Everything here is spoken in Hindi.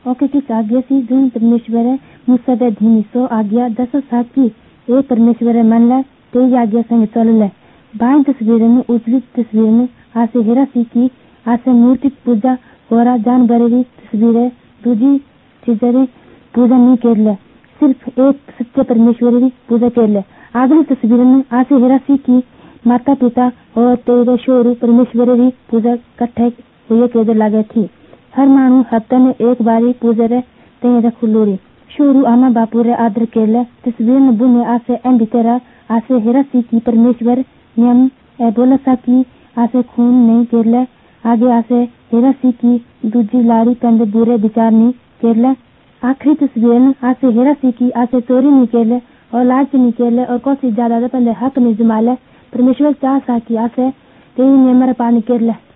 ओके किस आज्ञा सी जून परमेश्वर मूसा बे धीमी सो आज्ञा 10 साल की ए परमेश्वर मन ले तेज आज्ञा संग चल ले। बाई तस्वीर में उजली तस्वीर में आसे हेरा सी की आसे मूर्ति पूजा कोरा जानवर की तस्वीर दूजी चीजें पूजा नहीं कर ले, सिर्फ एक सच्चे परमेश्वर की पूजा कर ले। अगली तस्वीर में आसे हेरा सी की माता पिता और तेरे शोरू परमेश्वर की पूजा कट्ठे हुए कर लगे थी। हर मानू हफ्ते में एक बारी पूजा रे ते खुलोड़ी शोरू आमा बापू रे आदर कर ले। तस्वीर में बुने आसे एम भीतर आसे हेरा सी की परमेश्वर नियम ए बोला सा की आसे खून नहीं कर ले। आगे आसे हेरा सी की दूजी लाड़ी कंदे बुरे विचार नहीं कर ले। आखिरी तस्वीर में आसे हेरा सी की आसे चोरी नहीं कर ले और लालच नहीं कर ले और कोई ज्यादा पंदे हक नहीं जमा ले। परमेश्वर चाह सा की आसे तेरी नियम पानी कर ले।